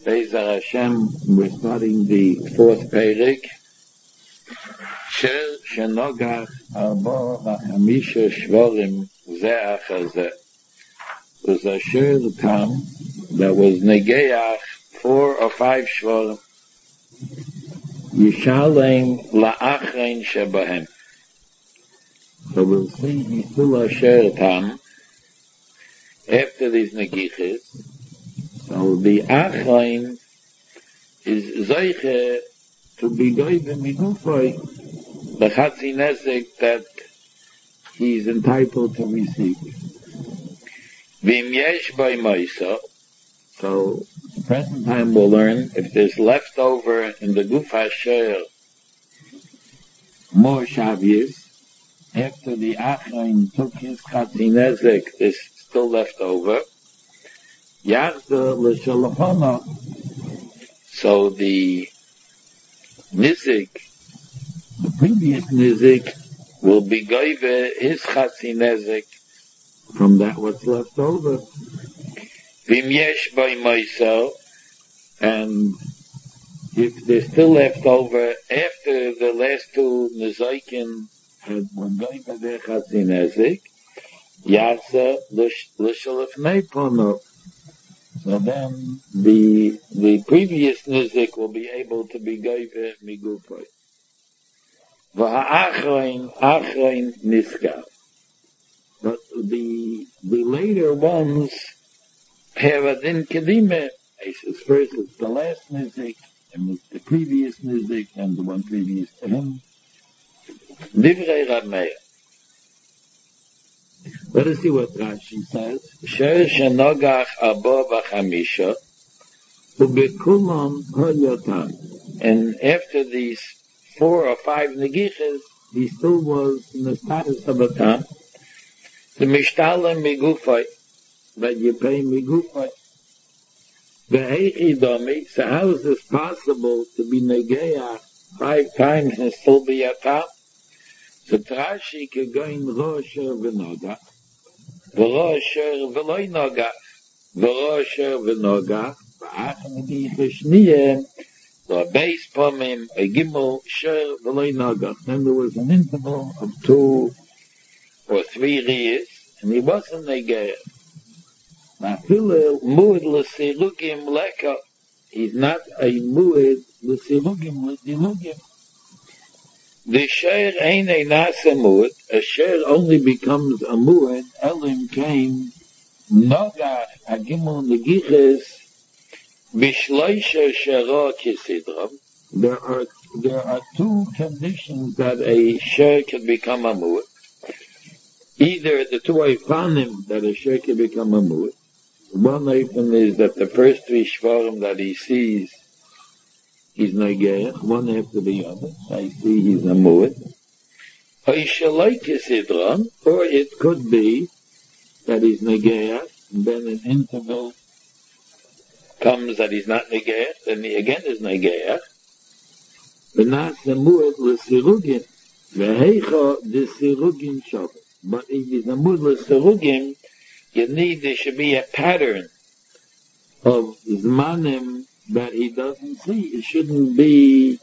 Be'ezras Hashem, we're starting the fourth Perek. Sher Shenogach Arba V'Chamisha Shvorim Zeh Achar Zeh. It was a Sher Tam that was Negeach 4 or 5 Shvorim. Yishalem La'achrein Shebahem. So we'll see he's still a Sher Tam after these Negiches. So the Achrein is Zeiche to be Goyve Migufay, the Chatzi Nezek that he's entitled to receive. V'im yesh by Moisa, so present time we'll learn if there's leftover in the Guf HaSher more Shavyas, after the Achrein took his Chatzi Nezek, there's still leftover. Yachda l'shalachana. So the nizik, the previous nizik, will be goyve his chatzi nezik from that what's left over. V'im yesh by myself, and if they're still left over after the last two nizikin had one goyve their chatzi nezik, yachda l'shalachna pono. So then the previous nizik will be able to be goyve migufay. V'ha'achrein niskav. But the later ones have a din kedime. First it's the last nizik, and it's the previous nizik, and the one previous to him. Divrei Rav Meir. Let us see what Rashi says. Sher Shenogach Arba V'Chamisha U'Bekulam Ha'yotam. And after these 4 or 5 negiches, he still was in the status of a tam. The Mishtalem Migufay, that you pay Migufay. Ve'echi Domi, so how is this possible to be negeah 5 times and still be a tam? So Rashi could go in Rosher V'Nogach, V'Rosher V'Loi Nogach, V'Rosher V'Nogach, V'ach Negicha Shniyeh, a base pomim, a gimel, Sher V'Loi Nogach. Then there was an interval of 2 or 3 years, and he wasn't negeah. Nafilel mu'ed l'sirugim leka. He's not a mu'ed l'sirugim l'dilugim. The sher ain't a nasa mu'ed. A sher only becomes a mu'ed. Elim came nogach agimel negiches bishloisha shera kisidram. There are 2 conditions that a sher can become a mu'ed. Either the 2 eifanim that a sher can become a mu'ed. One eifan is that the first 3 shvarim that he sees, he's negeah, one after the other. I see he's a mu'ed. Or it could be that he's negeah, and then an interval comes that he's not negeah, then he again is negeah. But not the mu'ed l'sirugim. V'heicha d'sirugim shabbos. But if he's a mu'ed l'sirugim, there should be a pattern of zmanim that he doesn't see. It shouldn't be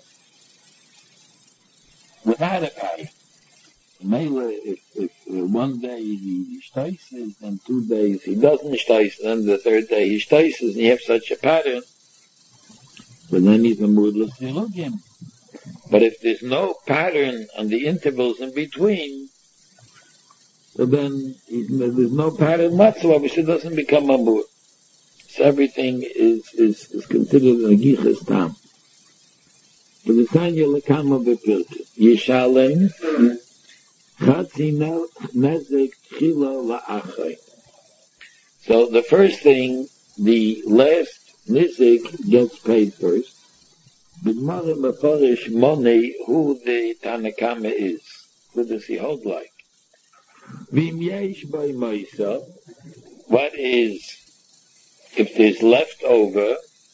without a pattern. Maybe if one day he shtoises and 2 days he doesn't shtois, and then the 3rd day he shtoises, and you have such a pattern, but then he's a mudless silugim. But if there's no pattern on the intervals in between, so then there's no pattern whatsoever, so it doesn't become a mud. So everything is considered a gichas tam. But the Tanya Lekama Bepilke, Yishalem, Chatzi Nezek Chila La'achai. So the first thing, the last Nezek gets paid first. B'Gemara Mefarish Moni, who the Tanakama is. Who does he hold like? V'im yesh by Moisa, what is, if there's leftover,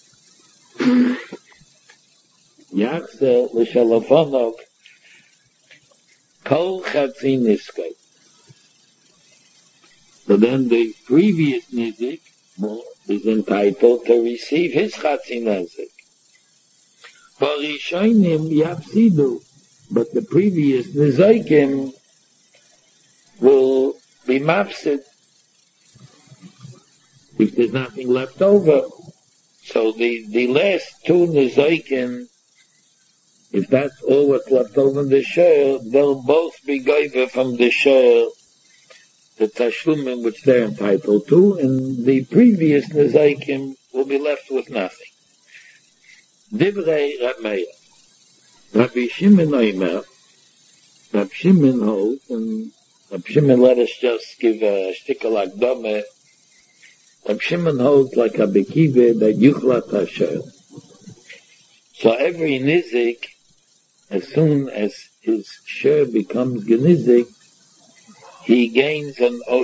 Yachzel l'shalafonok kol chatzi niskay. So then the previous nizik is entitled to receive his Chatzi Nezik. Varishonim Yapsidu, but the previous Nezikim will be mafsid if there's nothing left over. So the last two Nezikim, if that's all what's left over in the share, they'll both be given from the share, the tashlumim which they're entitled to, and the previous Nezikim will be left with nothing. Divrei Rab Meir. Rabbi Shimon Oimer, Rab Shimon holds, and Rab Shimon, let us just give a shtickle akdome. Rab Shimon holds like a bekive that yuchlat hasher. So every nizik, as soon as his share becomes genizik, he gains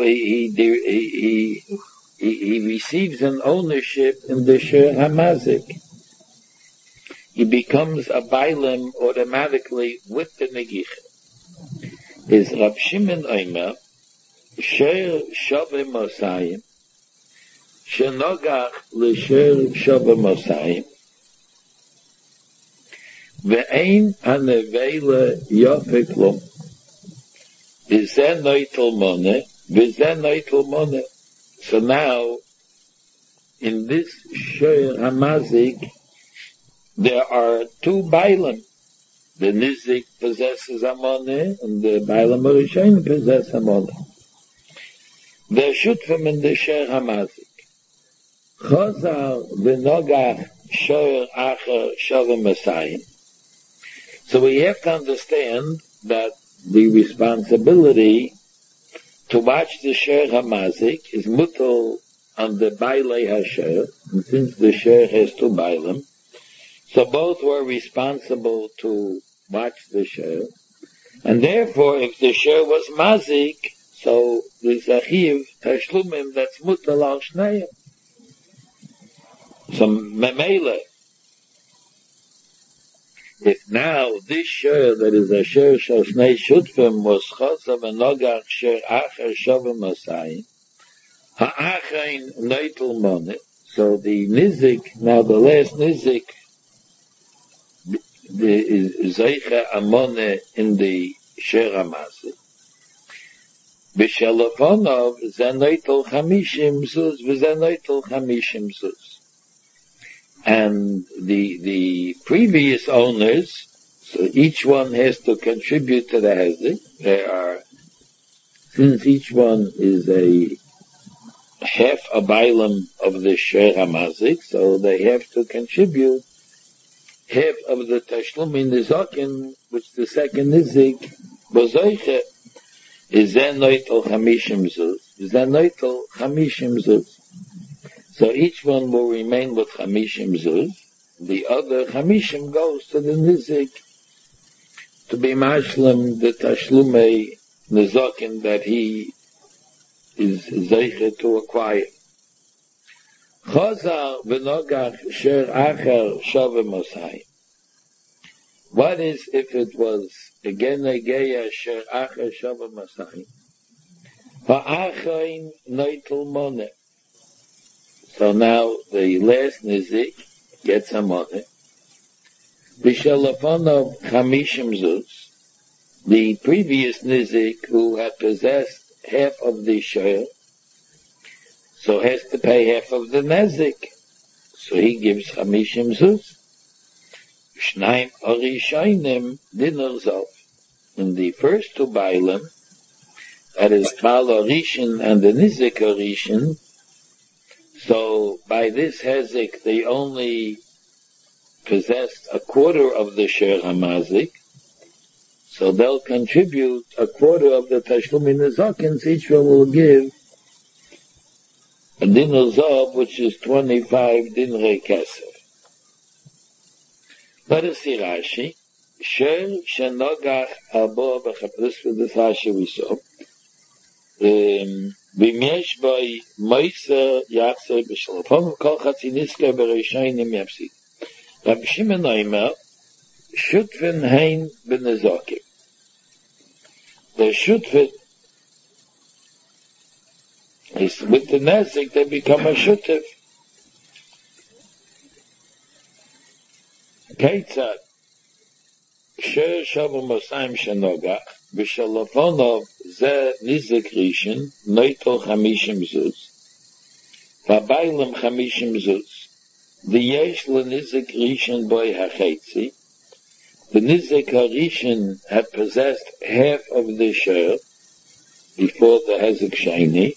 he receives an ownership in the share hamazik. He becomes a bailim automatically with the negicha. Is Rab Shimon Oimer, share shove mosayim, shenogach l'share shove mosayim, ve'ein hanevele yofek lo, v'zeh noitel moneh, v'zeh noitel moneh. So now, in this share hamazik, there are two bailim. The nizik possesses a moneh, and the bailim harishonim possess a moneh. They're shutfim in the share hamazik. Chazar v'nogach shoyer acher shavim masayim. So we have to understand that the responsibility to watch the share hamazik is mutal on the bailei hasher, and since the share has two bailim, so both were responsible to watch the share, and therefore, if the share was mazik, so the zachiv tashlumim that's mutal al shnayim. So memele, if now this share that is a share shal shnei shutfim was chazav and nogach share acher shavim masayim, ha'achein neitel moneh. So the nizik, now the last nizik, is zeicha amone in the share hamazik. B'shelafonov zenoitel chamishim zuz v'zenoitel chamishim zuz. And the previous owners, so each one has to contribute to the hezek. There are, since each one is a half a bailam of the share hamazik, so they have to contribute half of the tashlum in the zokin, which the second nizik was zoiche, is zenoitel chamishim zuz. Zenoitel chamishim zuz. So each one will remain with chamishim zuz. The other chamishim goes to the nizik to be mashlim the tashlumei nizokin that he is zoiche to acquire. Chazar v'nogach sher acher shavim masayim. What is if it was again negeya sher acher shavim masayim? Ha'achein noitel moneh. So now the last nizik gets a moneh. B'shelafonov chamishim zuz. The previous nizik who had possessed half of the share, so has to pay half of the nezik. So he gives chamishim zuz. Shnaim harishonim dinner zov. In the first two bailim, that is Baal Harishin and the Nizik Harishin, so by this hezek they only possessed a quarter of the share hamazik, so they'll contribute a quarter of the tashlum in the zakins. Each one will give a dinner zav, which is 25 dinrei kesef. Let us see Rashi. Shel shenogach abo b'chapris for this Rashi we saw. V'yesh b'y moiser yachzer b'shalom kol chatzi nisker b'reishayim yapsid. Rabbi Shimon Oimer shutfin hein b'nezokim. The shutfin With the Nezik, they become a Shutif. Keitzad, Sher Shavah Mosayim Shenogach, V'shalafonov Ze Nizik Rishon, Neitol Chamishim Zuz, V'abaylim Chamishim Zuz, V'yesh L'Nizik Rishon Boi HaChetzi, the Nizik HaRishon had possessed half of the Sher before the Hezek Sheni,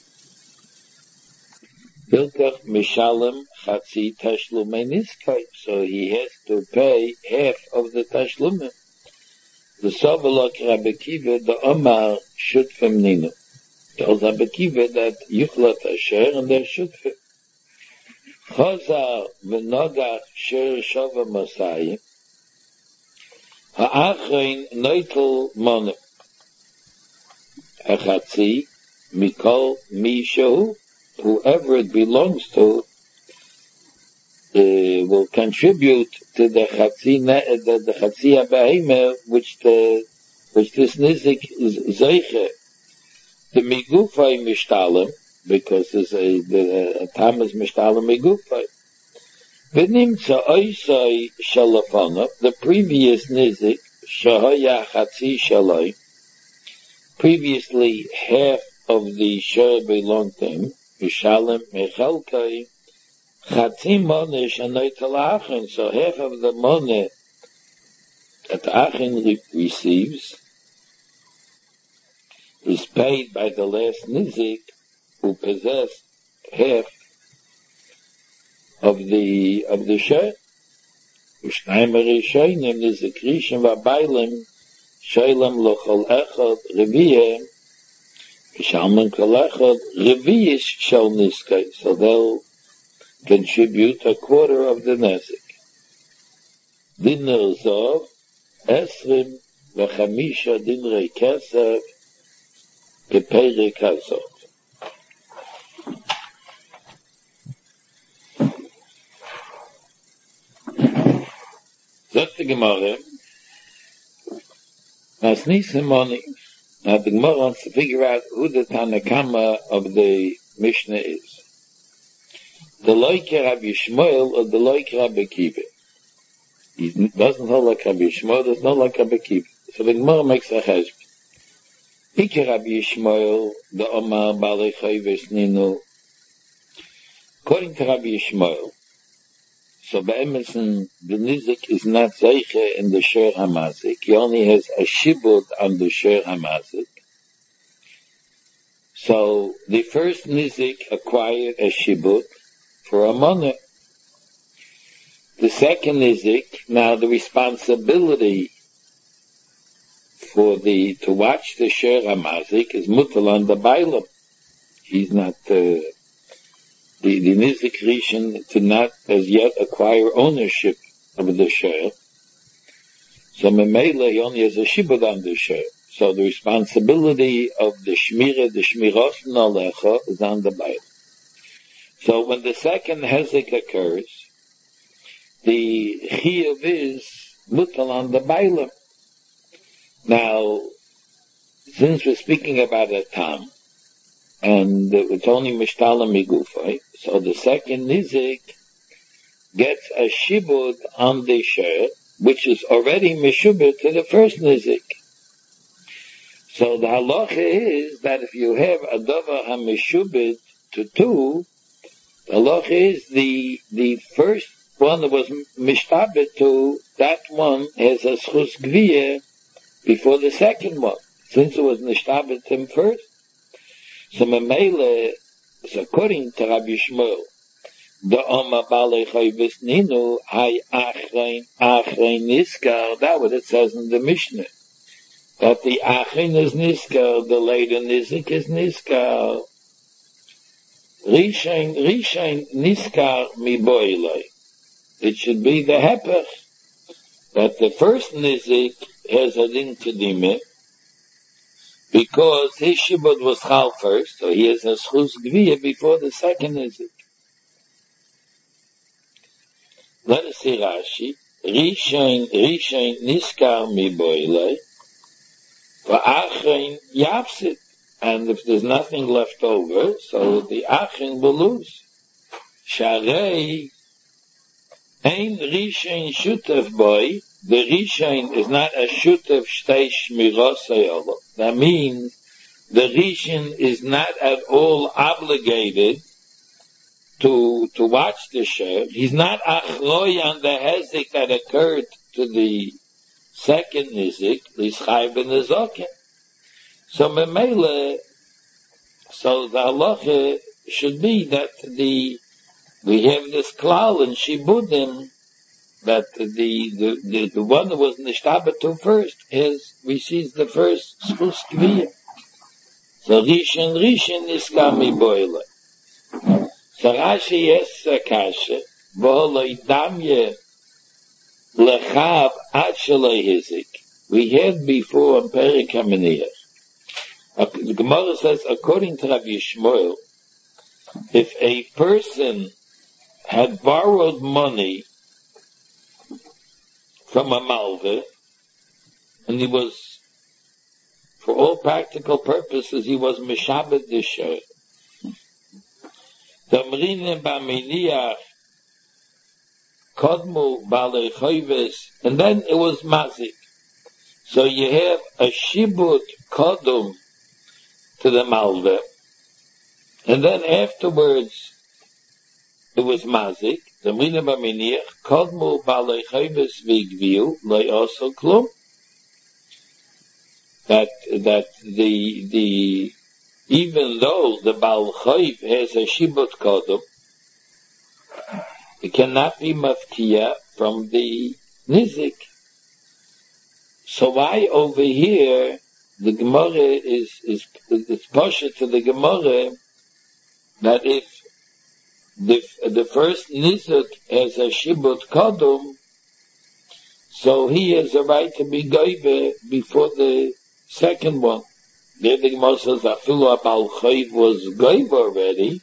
Bilkach Mishalem Chatzi Tashlumei Nizkai, so he has to pay half of the Tashlumim. The Sovelok Rabbi Kiva, the Omar Shutfim Nino. Tells Rabbi Kiva that Yuchlat Asher and they're Shutfim. Chazar V'nogach Sher Shova Mosayim Ha'achrein Noitel Monim Achatzi Mikol Mishahu, whoever it belongs to will contribute to the Chatzi HaBehemah, which this Nizik is Zeiche. The Migufay Mishtalim, because the Tam is Mishtalim Migufay. V'nimtza Oisai Shalafonov, the previous Nizik, Shahaya Chatzi Shalai, previously half of the Shah belonged to him, Vishalim Mechalkai, Chatzim Monish and Noitel Achin, so half of the money that Achin receives is paid by the last Nizik who possessed half of the Shah. Ushnaimer Rishonim Nizik Rishon V'abaylim Shoylem Lochol Echad Reviyah Shalman Kolechad Reviyah Shal Niskai, so they'll contribute a quarter of the Nezik. Dinner Zov Esrim V'chamisha Dinrei Kesef Kepere Kazot. Sagt die Gemara, as Nisim Moni, now the Gemara wants to figure out who the Tanakama of the Mishnah is. The Loiker Rabbi Shmuel or the Loiker Rabbi Kiva. He doesn't hold like Rabbi Shmuel, doesn't hold like Rabbi Kiva. So the Gemara makes a cheshbon. Iker Rabbi Shmuel, the Omar Balei Chayves Ninu. According to Rabbi Shmuel, so Be'emerson, the Nizik is not Zeiche in the Sher HaMazik. He only has a Shibud on the Sher HaMazik. So the first Nizik acquired a Shibud for a money. The second Nizik, now the responsibility to watch the Sher HaMazik is mutal on the Bailam. He's not, the Nizik Rishon did not as yet acquire ownership of the Sher. So Memela, he only has a Shibud on the Sher. So the responsibility of the Shmiros Nalecha is on the Bailam. So when the second Hezek occurs, the Chiyuv is mutal on the Bailam. Now, since we're speaking about a Tam, and it's only Mishtalim Migufay, so the second Nizik gets a Shibud on the Sher, which is already Meshubed to the first Nizik. So the halacha is that if you have a Davar HaMeshubed to two, the halacha is the first one that was Mishtabed to, that one has a Schus Gviyah before the second one, since it was Mishtabed to him first. So Memele, according to Rabbi Shmuel, the Oma Balei Chayves Ninu, Hay Achrein Niskar, that's what it says in the Mishnah. That the Achrein is Niskar, the later Nizik is Niskar. Rishain Niskar Mi Boilei. It should be the Hepech, that the first Nizik has a din Kedimah, because his Shibud was Chal first, so he has a Schus Gviyah before the second Nizik. Let us see Rashi. Rishain Niskar Mi Boilei, V'achrein Yapsit. and if there's nothing left over, so the Achin will lose. Sharei ein Rishain Shutef boy. The Rishain is not a Shutef Shtei Shmirosei. That means the Rishain is not at all obligated to watch the share. He's not achroi on the hezek that occurred to the second nizik, l'schai ben nezoken. So memele, so the halacha should be that we have this klal in shibudim that the one that was nishtabetu first receives the first schus kviyah. So rishin is kami boile. So Rashi yes kasha v'holoi damye lechav ad shaloi hizik. We had before in Perek HaMeniach. The Gemara says, according to Rabbi Yishmael, if a person had borrowed money from a malveh, and he was, for all practical purposes, he was mishabed d'sher. Damrine b'aminiach kodmu b'alei chayves, and then it was mazik. So you have a shibut kodum to the malveh, and then afterwards it was mazik. Damrine b'aminiach kodmu b'alei chayves v'igviu loy also klum. That the even though the Baal Chayv has a Shibut Kodum, it cannot be mafkiya from the Nizik. So why over here the Gemara it's posher to the Gemara that if the first Nizik has a Shibut Kodum, so he has a right to be Goybe before the second one. There the Gemara says Afilu Abal Chayv was Goybe already.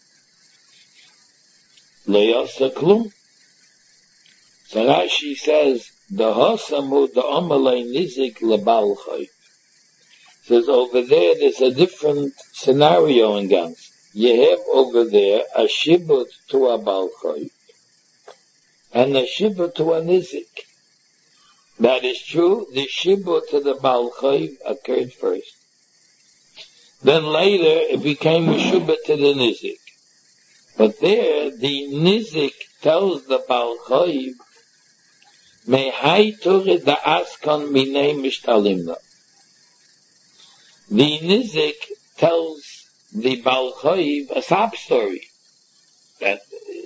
Le'asa Klum. So Rashi says the Hosamu the Amalei Nizik LeBal Chayv. Says over there's a different scenario in Gans. You have over there a Shibut to a Bal Chayv and a Shibut to a Nizik. That is true. The Shibut to the Baal Chayv occurred first. Then later it became a Shibut to the Nizik. But there the Nizik tells the Baal Chayv, Mehai Turid the Askon Minei Mishtalimna. The Nizik tells the Baal Chayv a sub story that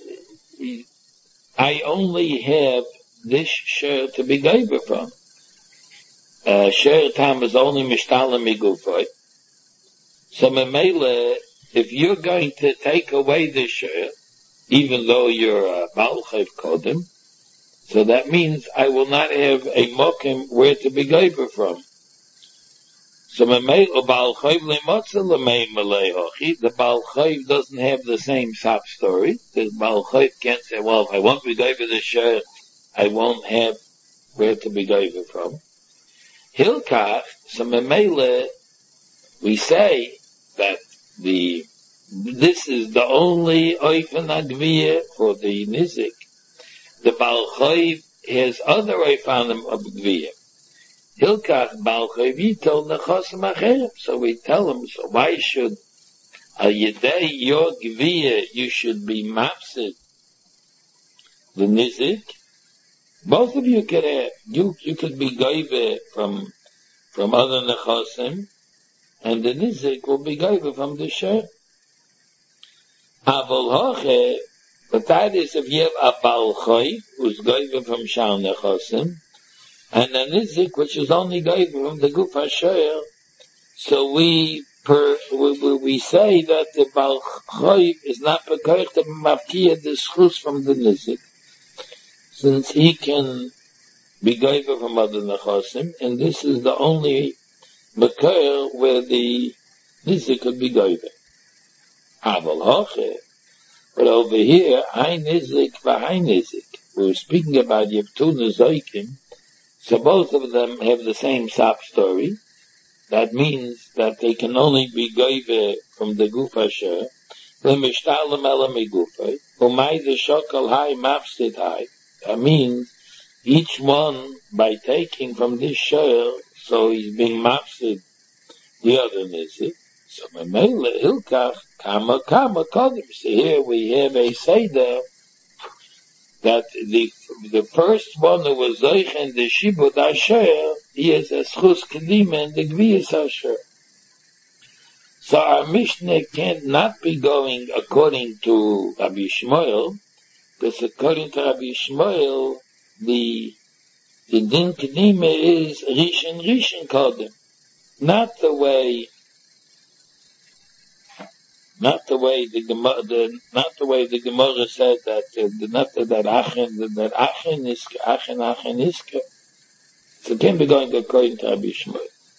I only have this share to be given from. Share time is only mishtalim migufay. So memele, if you're going to take away this share, even though you're a Baal Chayv Kodim, so that means I will not have a mokim where to be given from. So memele, Baal Chayv lemotza lemei malehochi, the Baal Chayv doesn't have the same sub story. The Baal Chayv can't say, well, if I want to be given this share, I won't have where to be given from. Hilkach, so memele, we say that this is the only oifen agviyah for the nizik. The Baal Chayv has other oifanim of gviyah. Hilkach Baal Chayv yitol nechosim acherem. So we tell him, so why should al yedei your gviyah you should be mapsid the nizik? Both of you could have, you could be goyve from other nechosim, and the nizik will be goyve from the share. Avol hoche, but that is if you have a Baal Chayv who's goyve from shar nechosim, and a nizik which is only goyve from the guf hasher. So we say that the Baal Chayv is not bekoich to mafkiya the schus from the nizik, since he can be goyver from other nechosim, and this is the only makar where the nizik could be goyver. Aval hoche, but over here, hay nizik v'hay nizik. We're speaking about you have two nizokim, so both of them have the same sub story. that means that they can only be goyve from the guf asher, lemishtalim ela migufay, umay the shokal hay mafsid hay. That means each one, by taking from this share, so he's being mafsid the other nizik. So memele hilkach kama kodim. So here we have a seder that the first one who was zoich in the shibud asher, he is a schus kedima in the gviyas asher. So our Mishnah can't not be going according to Rabbi Shmuel, because according to Rabbi Shmuel, the din kedima is rishon kodim, not the way the Gemara said that not that Achen is. So it can't be going according to Rabbi Shmuel.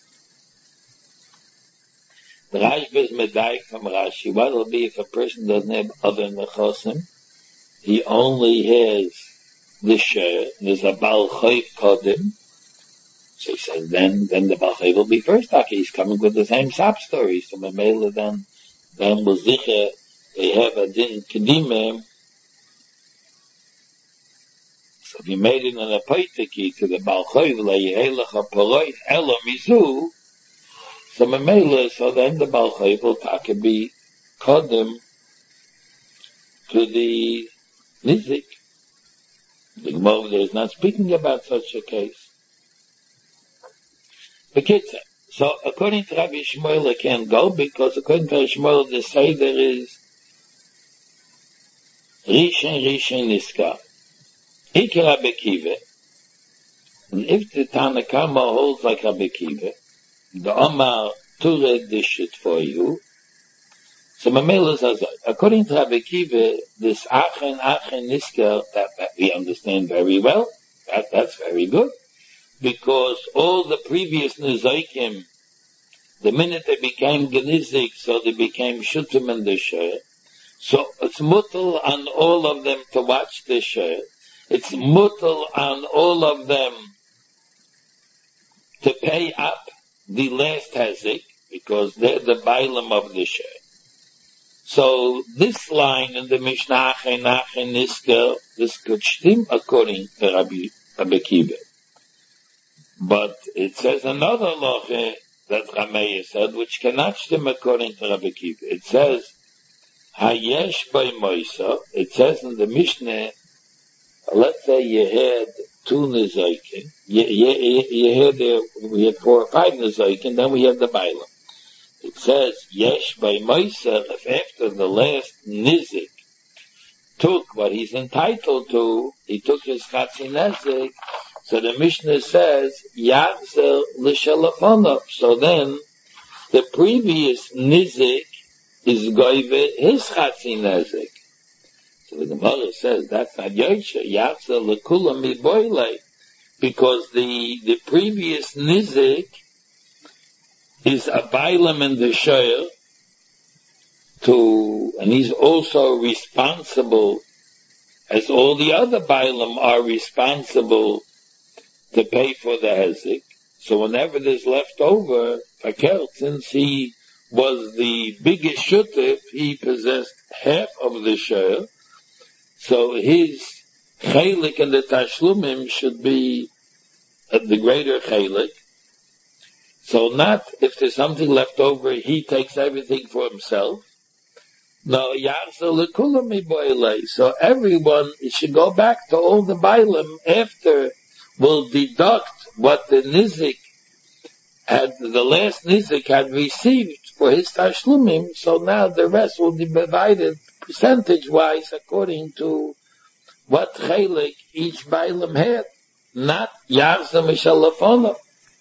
The Rashba is medayik from Rashi. What will be if a person doesn't have other nechosim? He only has the share. There's a Baal Chayv Kodim. So he says, then the Baal Chayv will be first. He's coming with the same sap story. So Mamela then will zicher, they have a din kedimah. So if you made it an apoitiki to the Baal Chayv, le'yehelach ha'poroif elo mizu, so Mamela, so then the Baal Chayv will be kodim to the nizik. The Gemara is not speaking about such a case. The Kitzah. So according to Rabbi Shmuel, it can't go, because according to Rabbi Shmuel, the Seder is Rishon Niska. Ik Rabbi Kiva. And if the Tanakama holds like Rabbi Kiva, the Omar Tured this shit for you. So Mamela says, according to Rabbi Kiva, this Achen Niska, that we understand very well, that's very good. Because all the previous Nizoikim, the minute they became Genizik, so they became Shutim in the Sheh. So it's mutal on all of them to watch the Sheh. It's mutal on all of them to pay up the last Hazik, because they're the Bailam of the Sheh. So this line in the Mishnah, Achen Niska, this could stim according to Rabbi Kiva. But it says another loche that Rameya said, which cannot stem according to Rabbi Kiva. It says, Hayesh by Moisa, it says in the Mishnah, let's say you had two Nizoikin, we had 4 or 5 Nizoikin, then we have the Bailam. It says, Yesh by Moisa, if after the last Nizik took what he's entitled to, he took his Chatzi Nezik, so the Mishnah says, Yachzer l'shalafonov. So then, the previous Nizik is goyve his Chatzi Nezik. So the Gemara says, that's not Yosha. Yachzer l'kula mi boile. Because the previous Nizik is a Bailam in the Shayr, and he's also responsible, as all the other Bailam are responsible to pay for the Hezek. So whenever there's left over, Fakel, since he was the biggest Shutif, he possessed half of the share. So his Chalik and the Tashlumim should be the greater Chalik. So not if there's something left over, he takes everything for himself. No, so everyone should go back to all the Bailam after will deduct what the Nizik the last Nizik had received for his Tashlumim, so now the rest will be divided percentage-wise according to what Chalik each Bailam had, not Yarza Mishalafonov.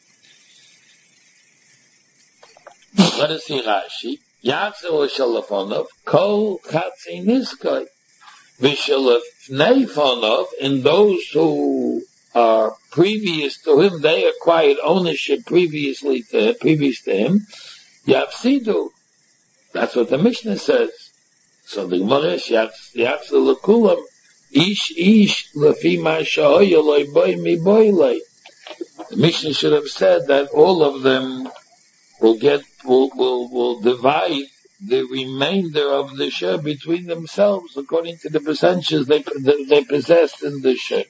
Let us see Rashi. Yarza Mishalafonov, Kol Chatzi Niskoi, Vishalafnei Fonov, in those who are previous to him, they acquired ownership previous to him, Yafsidu. That's what the Mishnah says. So the Gemara is Yafsidu l'kulam, ish lefi ma sha'oya loy boy mi boy loy. The Mishnah should have said that all of them will divide the remainder of the share between themselves according to the percentages they possessed in the share.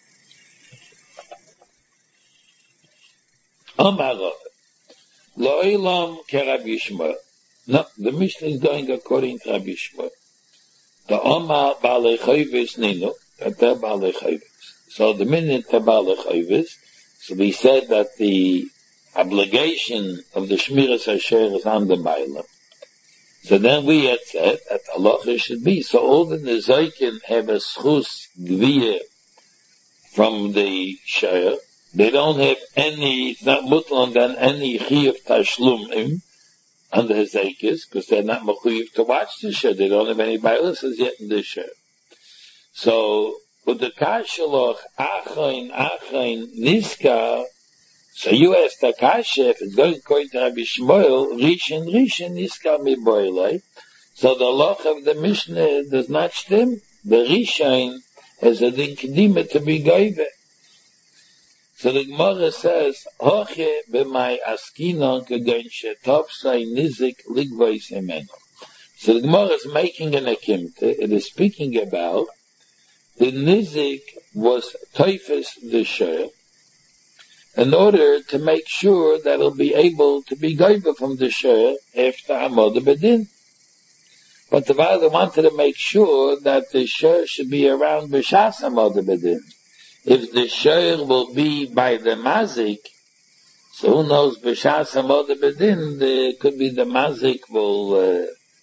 Amar Lo'ilam keRabbi Shmuel. No, the Mishnah is going according to Rabbi Shmuel. The Omar Baalei Chayvis Ninu, that they're Baalei Chayvis. So the minute they're Baalei Chayvis, so we said that the obligation of the Shmiras Hasher is on the Bailam. So then we had said that Allah should be. So all the Nezoikin have a schus gviyah from the Shayr. They don't have any, it's not mutlon than any chiyuv tashlumim on the Hezekis, because they're not mechuyev to watch the Shayr. They don't have any bailas yet in the Shayr. So, with the Kashaloch, Achain, Niska, so you ask the Kasha, if it's going according to Rabbi Shmuel, Rishon, Niska mi boilei. So the loch of the Mishnah does not stem. The Rishon has a din kedima to be goyve. So the Gemara says, Hoche b'may askinon k'gein shetopsai nizik ligvois emeno. So the Gemara is making an akimte. It is speaking about the nizik was toifes the shir, in order to make sure that it'll be able to be goyva from the shir after Amod Bedin. But the father wanted to make sure that the shir should be around B'shas Amod Bedin. If the shir will be by the mazik, so who knows, B'shas Amod Bedin, there could be the mazik will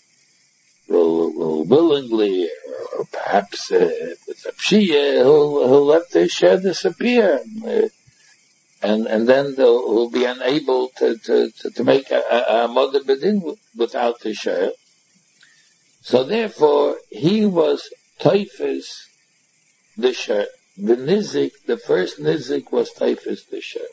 willingly, or perhaps with a pshiyah, he'll let the shir disappear. And then he'll be unable to make a mother bedin without the share. So therefore, he was taifis the share. The nizik, the first nizik was taifis the share.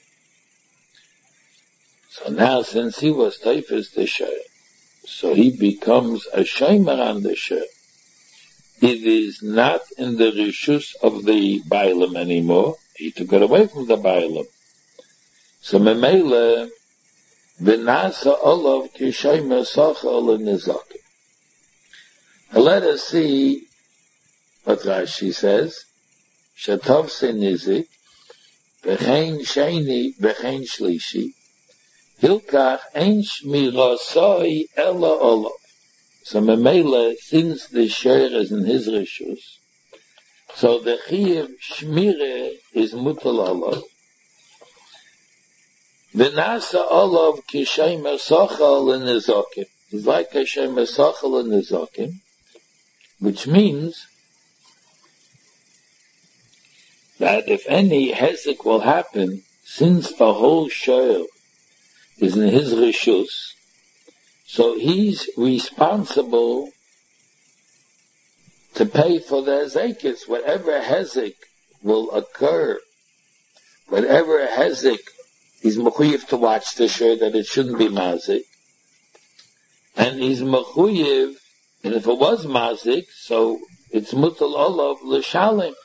So now, since he was taifis the share, so he becomes a shaymer on the share. It is not in the rishus of the bailam anymore. He took it away from the bailam. So memele v'nasa olav k'shaymer sacha olav nizakim. Let us see what Rashi says. Shetov se nizik v'chein sheni v'chein shlishi hilkach ein shmirasoi ela olav. So memele, since the share is in his rishus, so the chiyuv shmire is mutal olav. V'nasa olav k'shaymer sachal l'nizakim. It's like a shaymer sachal l'nizakim, which means that if any hezek will happen, since the whole shayr is in his rishus, so he's responsible to pay for the hezekis. Whatever hezek will occur, whatever hezek he's mechuyev to watch the shir, that it shouldn't be mazik. And he's mechuyev, and if it was mazik, so it's mutal olav l'shalim.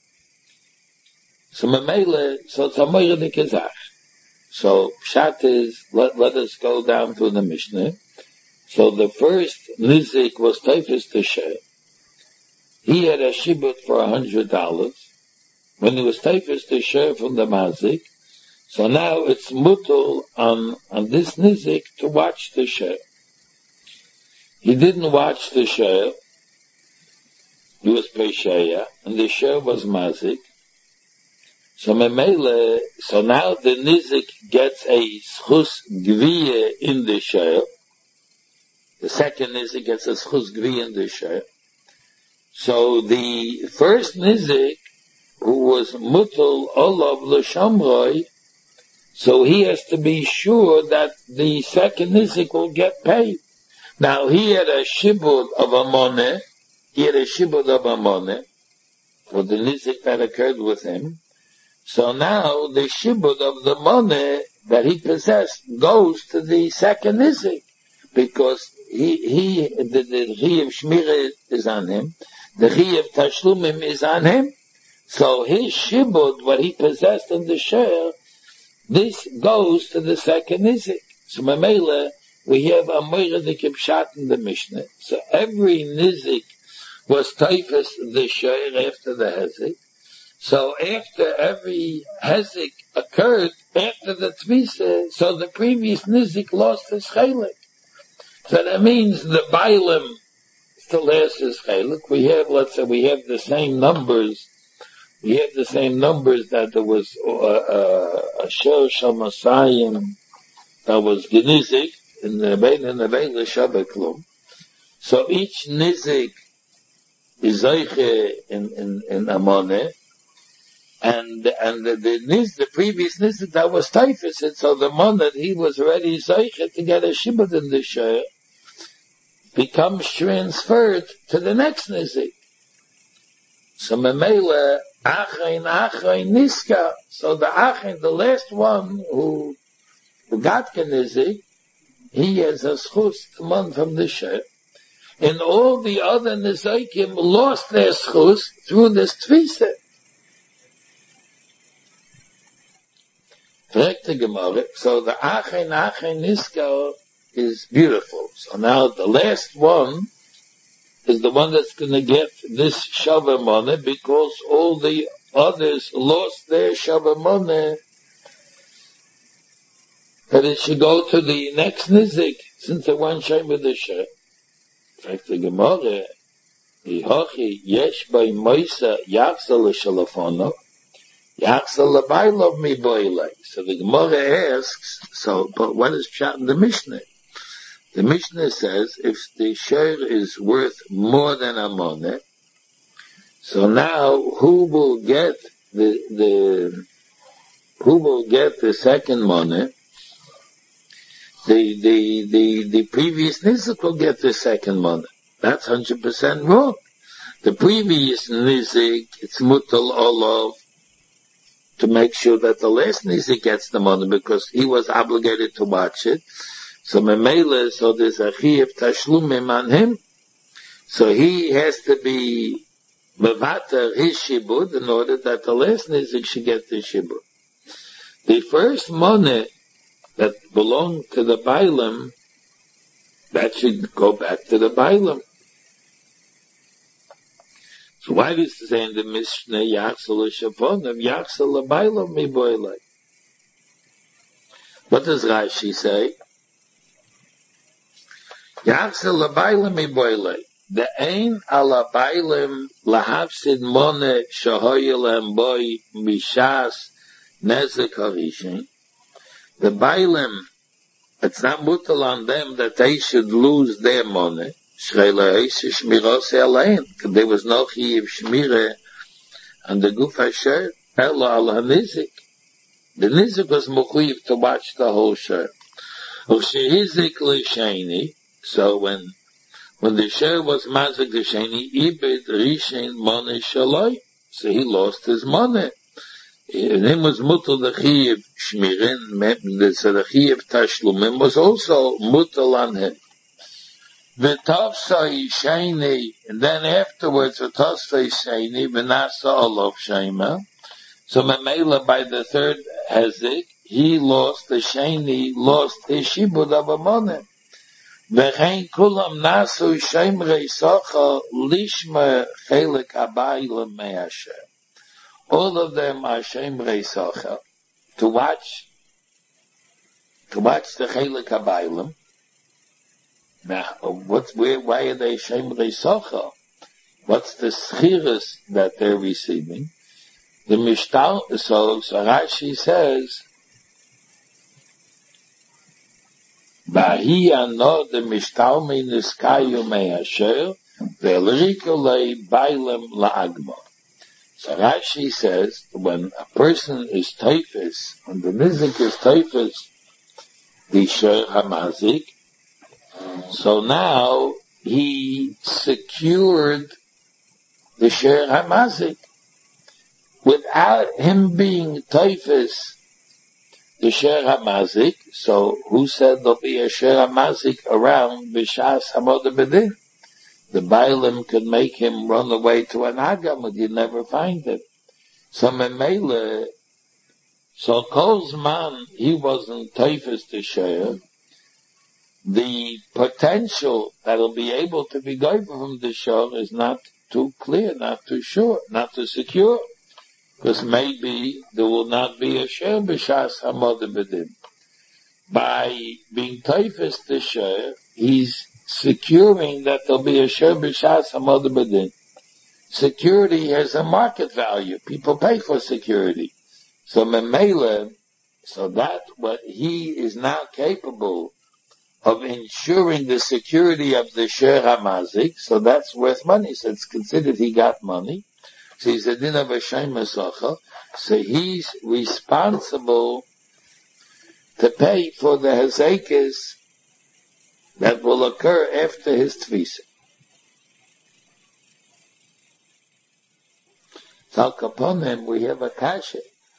So memele, so it's a moira de kezach. So pshat is, let us go down to the Mishnah. So the first nizik was taifis the shir. He had a shibut for $100. When he was taifis the shir from the mazik, so now it's mutal on this nizik to watch the share. He didn't watch the share. He was pesheya, and the share was mazik. So memele, so now the nizik gets a schus gviyah in the share. The second nizik gets a schus gviyah in the share. So the first nizik, who was mutal olav l'shamroi, so he has to be sure that the second nizik will get paid. Now he had a shibud of a moneh. He had a shibud of a moneh for the nizik that occurred with him. So now the shibud of the moneh that he possessed goes to the second nizik, because the chiyuv shmira is on him, the chiyuv tashlumim is on him. So his shibud, what he possessed in the share, this goes to the second nizik. So Mamela, we have a Moiradik Pshat in the Mishnah. So every Nizik was Taifas the Shayr after the Hezik. So after every Hezik occurred, after the Tvisa, so the previous Nizik lost his Chalik. So that means the Bailam still has his Chalik. We have, let's say, we have the same numbers. We have the same numbers that there was a Shor Shamasayim that was Genizik in the Beila Shabaklum. So each Nizik is Zeiche in Amoneh, and the previous Nizik that was Taifus, and so the Monad, he was already Zeiche to get a Shibud in the Shor, becomes transferred to the next Nizik. So Memela, Achain Niska, so the Achain, the last one who got Nizik, he has a schus to man from the Shor. And all the other Nizikim lost their schus through this Tvisa. So the Achain Niska is beautiful. So now the last one is the one that's going to get this Shavamone, because all the others lost their Shavamone, that it should go to the next Nizik, since the one Shem with the Sheh. In fact, the Gemara, Yihochi, Yesh by Moisa, Yachsel Shalafono, Yachsel Labailov mi Boile. So the Gemara asks, so, but what is Pshat in the Mishnah? The Mishnah says, if the Shor is worth more than a moneh, so now who will get the second moneh? The previous Nizik will get the second money. That's 100% wrong. The previous Nizik, it's mutal olav to make sure that the last Nizik gets the money, because he was obligated to watch it. So Memela, so there's a chiyuv tashlumim on him. So he has to be mevater his shibud in order that the last Nizik should get the shibud. The first money that belonged to the Bailam, that should go back to the Bailam. So why does it say in the Mishnah, Yachsel Shaponim, Yachsel Bailam mi Boilei? What does Rashi say? Yachsel Bailam mi Boilei. The ein ala Bailam lahavsid mone shahoyelem boy mishas nezek harishin. The Bailam, it's not mutal on them that they should lose their money. There was no chiyuv shmira on the guf hasher, ela al hanizik. The nizik was mechuyev to watch the whole shor. U'shehizik l'sheni, so when the shor was mazik the sheni, ibid rishin money shaloi, so he lost his money. And him was mutal the chiyuv shmirin, so the chiyuv tashlumim was also mutal on him. The tafsai sheni, and then afterwards the tafsai sheni, v'nasa olav shema. So Memela by the third hezik, he lost the sheni, lost his shibud of a money. V'chein kulam nasu shemrei socha lishma chelik habayim me'asher. All of them are shemrei socha, to watch the chelik habayim. Now, why are they shemrei socha? What's the schirus that they're receiving? The Mishtal, so Rashi says, Bahi ano the Mishtal me niskayu me'asher, ve'lrikulei bailam la'agma. So Rashi says, when a person is teifes, when the nizik is teifes, the shor hamazik, so now he secured the shor hamazik. Without him being teifes, the shor hamazik, so who said there'll be a shor hamazik around b'shas hamod bedin? The Bailam could make him run away to an agam, but you'd never find him. So Memele, so Kol's man, he wasn't teifes the shor, the potential that'll be able to be given from the shor is not too clear, not too sure, not too secure, because maybe there will not be a shor b'shas hamod b'din. By being teifes the shor, he's securing that there'll be a shor b'shas hamod b'din. Security has a market value. People pay for security. So memele, so that what he is now capable of ensuring the security of the shor hamazik, so that's worth money. So it's considered he got money. So he's a din of a shem mesocha. So he's responsible to pay for the hazekes that will occur after his tfisa. Talk upon him, we have a kasha.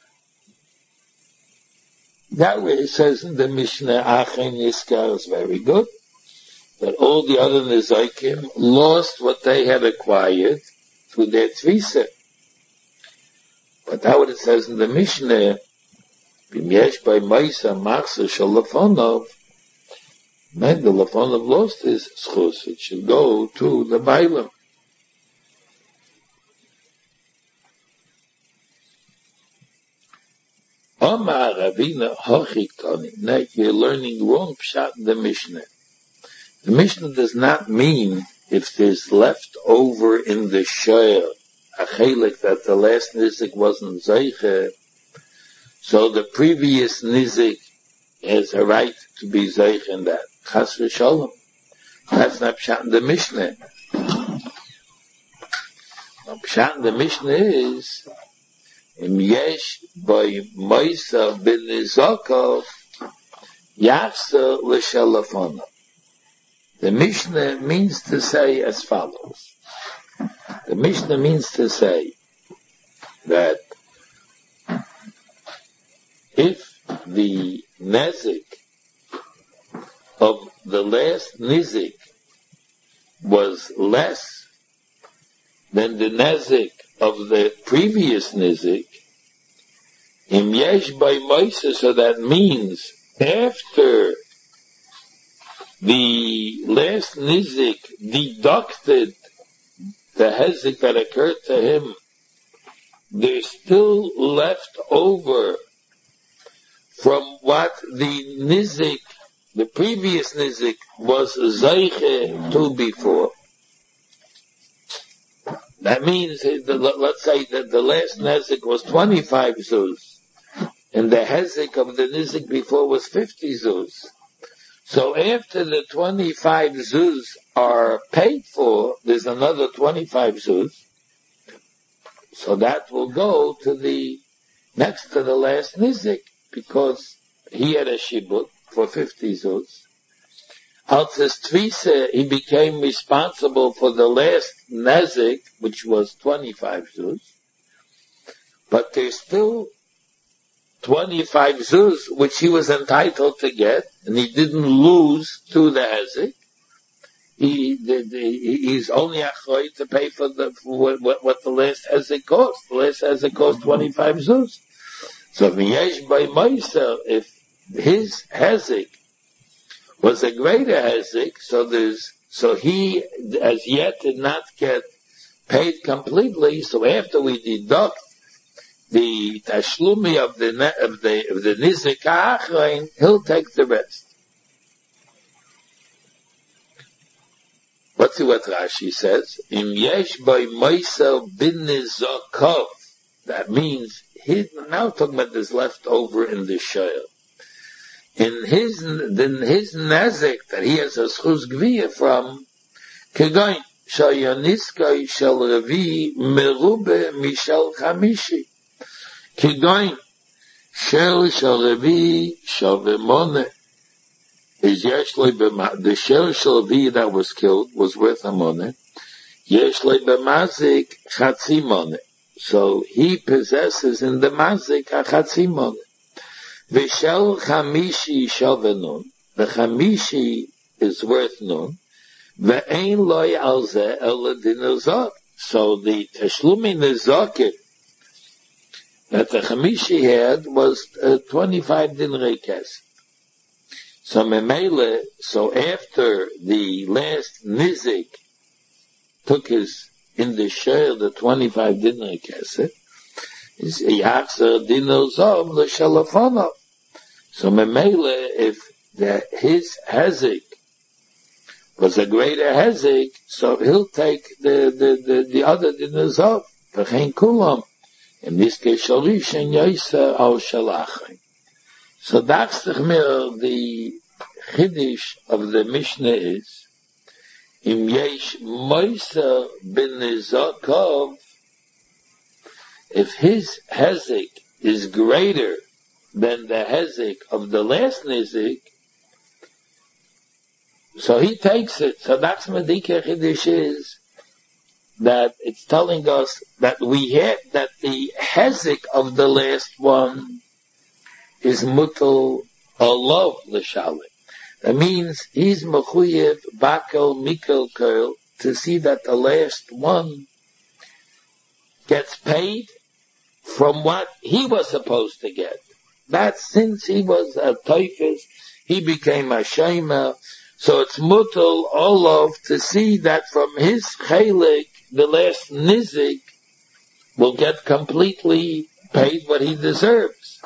That way it says in the Mishnah, Achen Niskar is very good, that all the other Nizokim lost what they had acquired through their Tvisa. But that what it says in the Mishnah, B'myesh by Maisa Machsa Shalafonov, man, the Lafonov lost his schus, it should go to the Bailam. Omar Ravina Hochikoni. Now you're learning wrong pshat in the Mishnah. The Mishnah does not mean if there's left over in the shor a chelik that the last nizik wasn't zeiche, so the previous nizik has a right to be zeiche in that. Chas v'sholom. That's not pshat in the Mishnah. Now, pshat in the Mishnah is Im yesh by Moisa ben Nizakov Yachsa l'shalafona. The Mishnah means to say as follows. The Mishnah means to say that if the nezik of the last nizik was less than the nezik of the previous nizik, im yesh by Moisa, so that means after the last nizik deducted the hezek that occurred to him, there's still left over from what the nizik, the previous nizik, was zeiche to before. That means, let's say that the last nizik was 25 zuz, and the hezek of the nizik before was 50 zuz. So after the 25 zuz are paid for, there's another 25 zuz. So that will go to the, next to the last nizik, because he had a shibut for 50 zuz. Altzes Tvisa, he became responsible for the last nezik, which was 25 zuz. But there's still 25 zuz, which he was entitled to get, and he didn't lose to the hezek. He's only achoy to pay for what the last hezek cost. The last hezek cost 25 zuz. So v'yesh by Moisa, if his hezek was a greater hezek, so he as yet did not get paid completely. So after we deduct the tashlumi of the nizik ha'achrein, he'll take the rest. Let's see what Rashi says. Im yesh by Moisa bin nizakov. That means now talking about this leftover in the shor. In his nazik that he has a schus gviya from, kegoin shayaniskay shel revi merube mishel chamishi. Kegoin shel revi shavemone. Is yeshlei the shel revi that was killed was worth a money. Yeshlei b'mazik chatzimone. So he possesses in the mazik a chatzimone. V'shel chamishi shavenun. The chamishi is worth nun. Ve'ein loy alze ela dinazak. So the tashlumi nizaket that the chamishi had was 25 dinrei kesef. So Memele, so after the last Nizik took his, in the share, the 25 dinar kesef, is Yachzer dinar zov l'shalafonov. So Memele, if his Hezik was a greater Hezik, so he'll take the other dinar zov, v'chein kulam. In this case, Shalish and Yaisa al Shalachim. So that's the Chiddush of the Mishnah is, Im Yesh Moisa bin Nizakov, if his Hezik is greater than the Hezik of the last Nizik, so he takes it. So that's Medika Chiddush is, that it's telling us that we have, that the Hezik of the last one is mutal alav l'shalim. That means he's mechuyev bakel mikel kerl to see that the last one gets paid from what he was supposed to get. That since he was a toifus, he became a shema. So it's mutal alav to see that from his chelik, the last nizik will get completely paid what he deserves.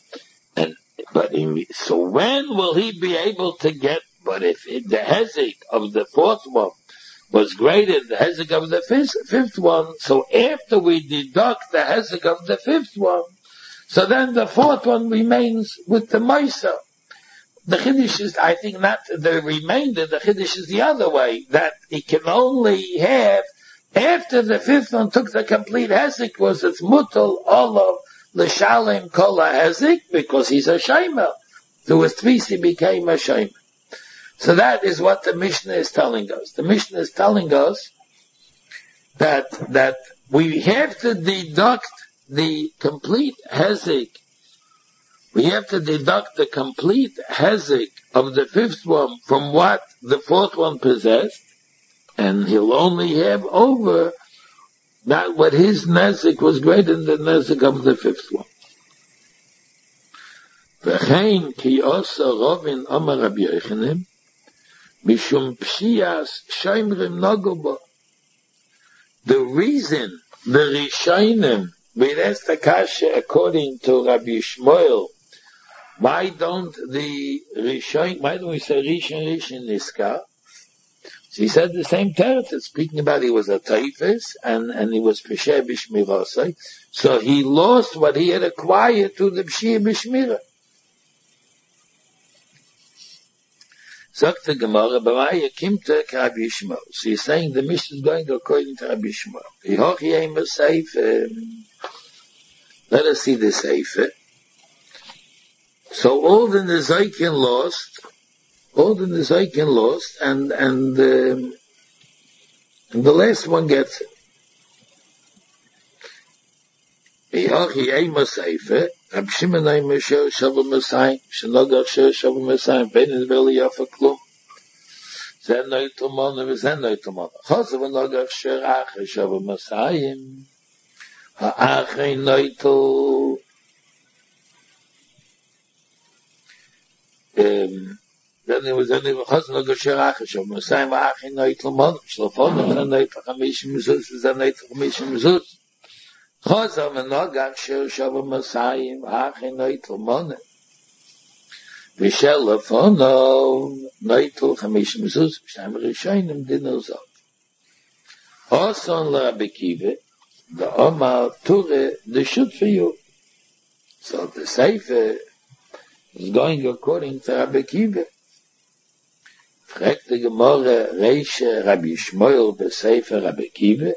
So when will he be able to get, but if the Hezik of the fourth one was greater than the Hezik of the fifth one, so after we deduct the Hezik of the fifth one, so then the fourth one remains with the Maisa. The Chiddush is, I think, not the remainder, the Chiddush is the other way, that he can only have, after the fifth one took the complete Hezik, was its mutal olav l'shalim kol ha'hezik, because he's a shayma. Through his tvis he became a shayma. So that is what the Mishnah is telling us. The Mishnah is telling us that we have to deduct the complete hezik. We have to deduct the complete hezik of the fifth one from what the fourth one possessed, and he'll only have over that what his nezik was greater than the nezik of the fifth one. V'chein ki osa rovin amar Rabbi Yochanan mishum pshias shaymrim nagoba. The reason the Rishonim, we asked the kasha according to Rabbi Shmuel, why don't we say Rishon Niska? So he said the same teretz, speaking about he was a taifis, and he was Pesher Bishmirasai, so he lost what he had acquired to the Pshir Bishmira. Sagt the Gemara, B'maya Kimta Rabbi Shmuel. So he's saying the Mishnah is going according to Rabbi Shmuel. Let us see the Sefer. So all the Nezaikin lost, and the last one gets it. V'yochi Eima Sefer, Rab Shimon Eima Sher Shavah Masayim, Shenogach Sher Shavah Masayim, Benin Veli Yafa Klum. Zen Noi Tomona, V'zen Noi Tomona. Chazav Nogach Sher Ache Shavah Masayim, Ha'ache Noitel, then there was only Chazav Nogach Sher Ache Shavah Masayim, Ha'ache Noitel Mon, Shlofona, V'zen Noitel Chamishim Mezuz, V'zen Noitel Chamishim Mezuz. Chazam enogach shel shavah masayim ha'achin noitel monet v'shel lefonov noitel chamishim zuz v'shem rishonim dinar zov. Oson leRabbi Akiva the Omar Ture the shoot for you. So the Sefer is going according to Rabbi Akiva. Fragt the Gemara Reisha Rabbi Shmuel the Sefer Rabbi Akiva.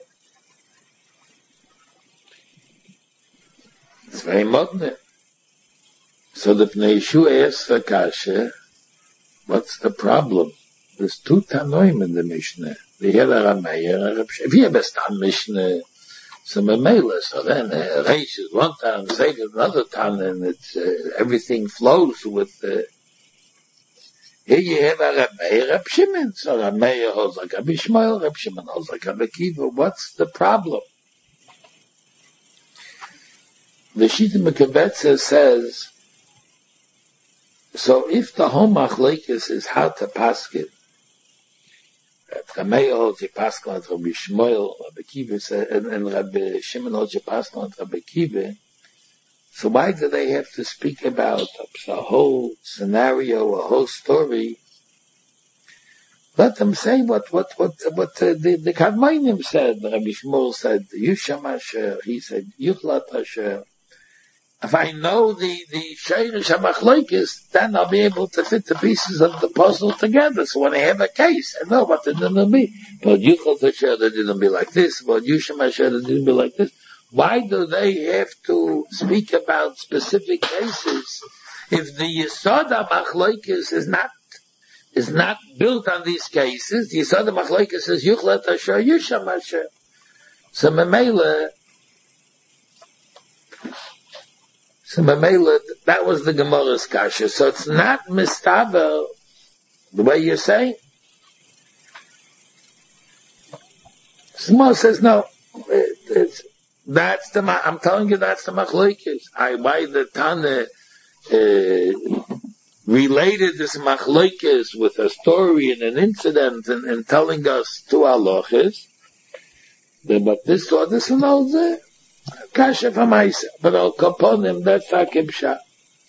It's very modern. So the Pnei Yeshua asks for kasha, what's the problem? There's two Tanoim in the Mishnah. We have a Rameir, if you have a Stam Mishnah, some Mamela, so then Reish is one Tan, Seif is another Tan, and it's, everything flows with, here you have a Rameir, Rab Shimon, so Rameir holds like Rabbi Shmuel, Rab Shimon holds like Rabbi Akiva. What's the problem? The Shita Mekabetza says So if the whole machlekes is how to paskin, Ramei holds a paskin at Rabbi Shmuel, Rabbi Kiva said, and Rabbi Shimon holds a paskin at Rabbi Kiva. So why do they have to speak about a whole scenario, a whole story? Let them say what the Kadmainim said. Rabbi Shmuel said, Yusham Asher. He said, Yuchlat Asher. If I know the Sheirish HaMachlokes, then I'll be able to fit the pieces of the puzzle together. So when I have a case, I know what it didn't be. But Yuchlat Asher, that didn't be like this. But Yusham Asher, that didn't be like this. Why do they have to speak about specific cases if the Yesod HaMachlokes is not built on these cases? The Yesod HaMachlokes is Yuchlat Asher, Yusham Asher. So Memela, that was the Gemara's kasha. So it's not mistaber the way you're saying. Shmuel says no. I'm telling you, that's the machlokes. Why the Tana related this machlokes with a story and an incident and telling us two halachas. But this and all that. Kasha Famaisa, but I'll upon him, that's Hakim Shah.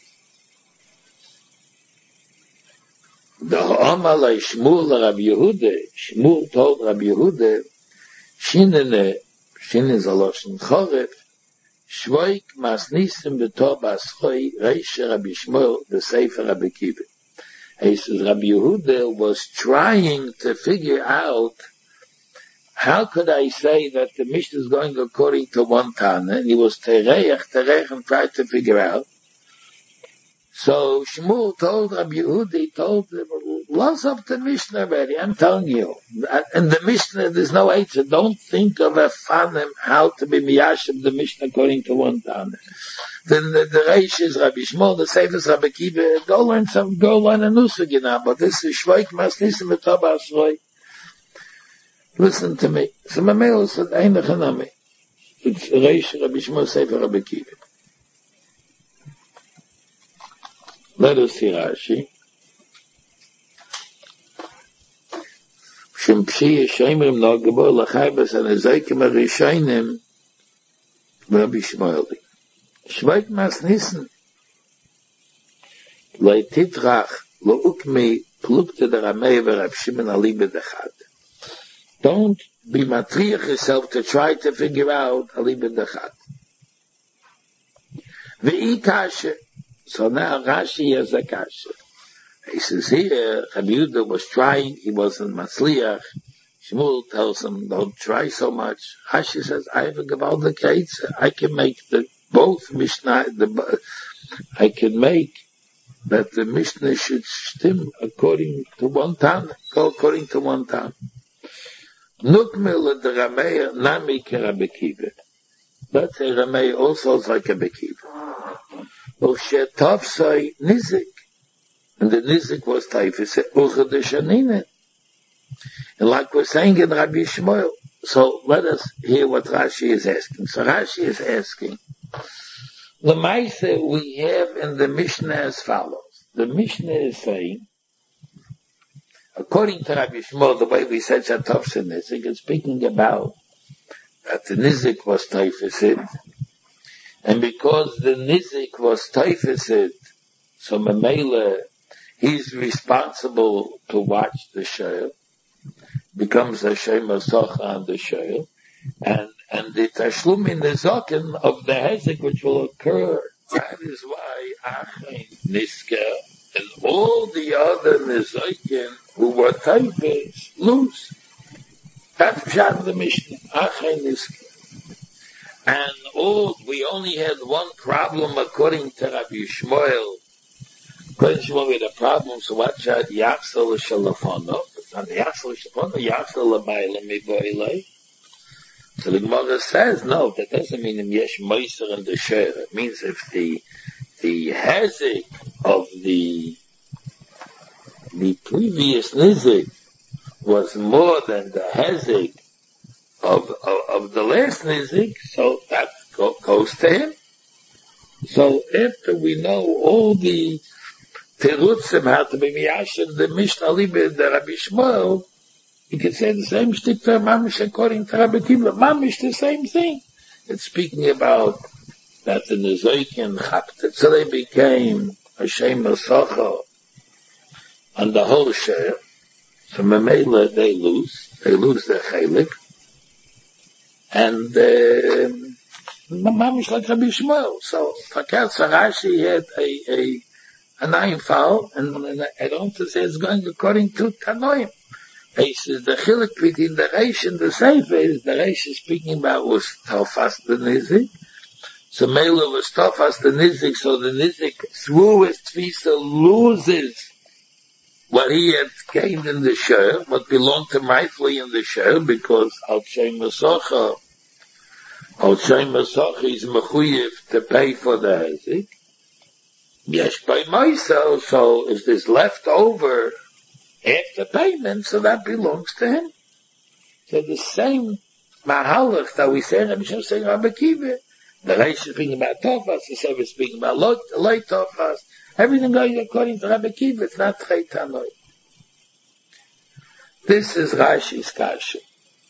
The Amalai Shmuel Rabbi Yehuda, Shmuel told Rabbi Yehuda, Shinin Zaloshn Choref, Shvoik Masnisim B'Tor B'Aschoi, Reisha Rabbi Shmuel, the Sefer Rabbi Kiva. He says Rabbi Yehuda was trying to figure out how could I say that the Mishnah is going according to one Tana? He was Terech, and tried to figure out. So Shmuel told Rabbi Yehuda, he told him, lots of the Mishnah already, I'm telling you. In the Mishnah, there's no answer. Don't think of a fanim how to be miyashiv the Mishnah according to one Tana. Then the Reish is Rabbi Shmuel, the Sefer is Rabbi Kiva. Go learn a Nusag now, but this is Shvoik Masnisim B'Tor B'Aschoi. Listen to me. So Mamel said, Ein Lechanami. It's Reish Rabbi Shmuel Sefer Rabbi Kiva. Let us see Rashi. Shem Pshi Yeshayimrim no Gebor L'chaybas and Ezeikim HaRishayim Rabbi Shmuel. Shvoik Masnisim Lo Titrach Lo Ukmi Plukte der Ramei V'Rab Shimon Ali B'Dechad. Don't be matriach yourself to try to figure out Ali B'Dechad. V'i kasha. So now Rashi has a kasha. He says here, Rabbi Yehuda was trying, he wasn't matzliach. Shmuel tells him, don't try so much. Rashi says, I have a gevaldik eitzer. I can make both Mishnah, I can make that the Mishnah should stem according to one Tana, go according to one Tana. Nukmil the Rameya Nami Rabbi Kiva. Let's say Rameya also is like Rabbi Kiva. Ushetov say Nizik. And the Nizik was Taifis Ucha de Shanina. And like we're saying in Rabbi Shmuel. So let us hear what Rashi is asking. So Rashi is asking, the Maisa we have in the Mishnah as follows. The Mishnah is saying, according to Rabbi Shmuel, the way we said Shatov in Nizik, is speaking about that the Nizik was Taifisid, and because the Nizik was Taifisid, so Mamela, he's responsible to watch the Sheil, becomes a Shema Socha on the Sheil, and the Tashlum in the Zokin of the Hezek which will occur, that is why Achain Nisker and all the other Nizokin who were Taifis lose. That's Pshat the Mishnah. Achain Nisker. And we only had one problem according to Rabbi Shmuel. According to Shmuel we had a problem, so what Shad Yachsel Shalafono? It's not Yachsel Shalafono, Yachsel Labayla Miboilei. So the Gemara says, no, that doesn't mean in Yesh Meiser and the Sher. It means if the Hezek of the previous Nizik was more than the Hezek of the last Nizik, so that goes to him. So after we know all the Terutzim had to be miyashin, the Mishnah Libe, the Rabbi Shmuel, you could say the same shtick to Mamish according to Rabbi Kiva. Mamish the same thing. It's speaking about that the Nezoikin Chaptetzele became Hashem Masocha on the whole share. So Memela they lose their chalik. And Mamish like Rabbi Shmuel. So Fakat Sarashi had a nine foul, and I don't say it's going according to Tanoim. This is the chiluk between the Reish and the Sefer. The Reish is speaking about was Tofas the Nizik. So Mela was Tofas the Nizik, so the Nizik through his Tfisa loses what he had gained in the Sher, what belonged to rightfully in the Sher, because Al Shem Masocha is mechuyev to pay for the Nizik. Yes, by myself, so if there's left over after payment, so that belongs to him. So the same mahalach that we say in Rabbi Shimon saying Rabbi Kiva, the Reish is speaking about Tofas, the Sefer is speaking about Loi Tofas, everything going according to Rabbi Kiva, it's not Chei Tanoi. This is Rashi's Kasha.